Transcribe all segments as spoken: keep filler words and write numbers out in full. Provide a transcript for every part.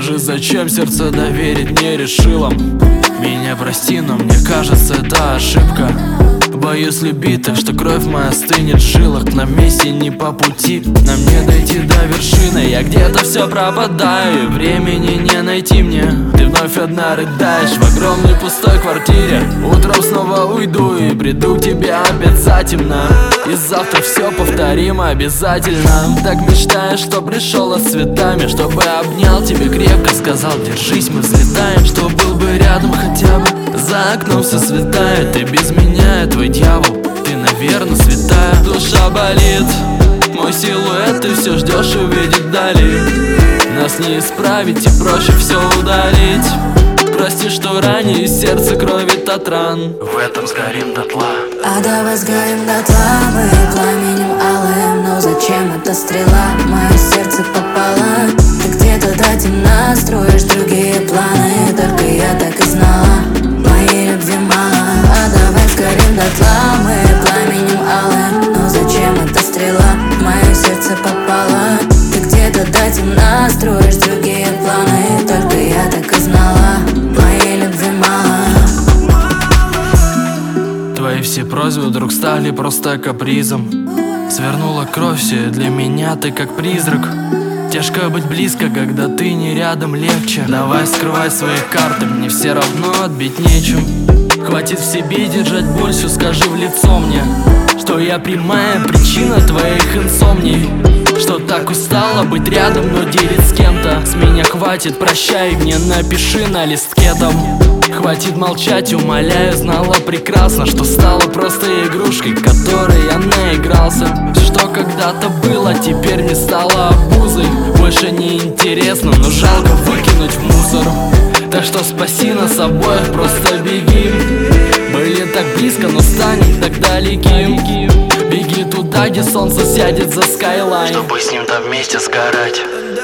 Скажи, зачем сердце доверить не решила? Меня прости, но мне кажется, это ошибка. Боюсь любить, так что кровь моя стынет в жилах. На месте не по пути, нам не дойти до вершины. Я где-то все пропадаю, и времени не найти мне. Ты вновь одна рыдаешь в огромной пустой квартире. Утром снова уйду и приду к тебе обязательно. И завтра все повторим обязательно. Так мечтаешь, что пришел с цветами, чтобы обнял тебя крепко, сказал держись, мы взлетаем. Что был бы рядом хотя бы. За окном все светает, ты без меня, я твой дьявол. Ты, наверное, святая. Душа болит, мой силуэт ты все ждешь увидеть вдали. Нас не исправить и проще все удалить. Прости, что ранее из сердца кровит от ран. В этом сгорим дотла. А давай сгорим дотла, мы пламенем алым. Но зачем эта стрела? Мое сердце пополам. Ты где-то до темна строишь другие планы. Только я так и знала, моей любви мало. А давай сгорим дотла, мы пламенем алым. Но зачем эта стрела? Мое сердце пополам. Ты где-то до темна строишь другие планы. Только я так и знала, моей любви мало. Твои все просьбы вдруг стали просто капризом. Свернула кровь, все для меня ты как призрак. Тяжко быть близко, когда ты не рядом, легче. Давай скрывай свои карты, мне все равно отбить нечем. Хватит в себе держать боль, все скажи в лицо мне, что я прямая причина твоих инсомний. Что так устала быть рядом, но делить с кем-то. С меня хватит, прощай, мне напиши на листке там. Хватит молчать, умоляю, знала прекрасно, что стала просто игрушкой, которой я наигрался. Все, что когда-то было, теперь не стало обузой. Больше не интересно, но жалко выкинуть в мусор. Так что спаси нас обоих, просто беги. Были так близко, но станем так далеки. Беги туда, где солнце сядет за скайлайн, чтобы с ним там вместе сгорать.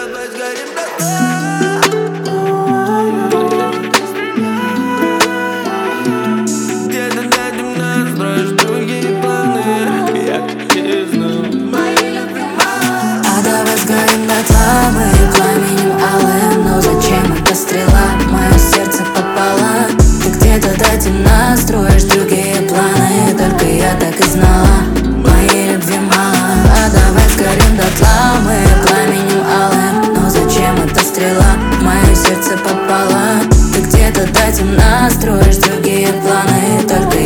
Сгорим дотла, мы пламенем алым. Но зачем эта стрела? Мое сердце пополам. Ты где-то до темна строишь другие планы. Только я так и знала, моей любви мало. А давай сгорим дотла, мы пламенем алым. Но зачем эта стрела? Мое сердце пополам. Ты где-то до темна строишь другие планы. Только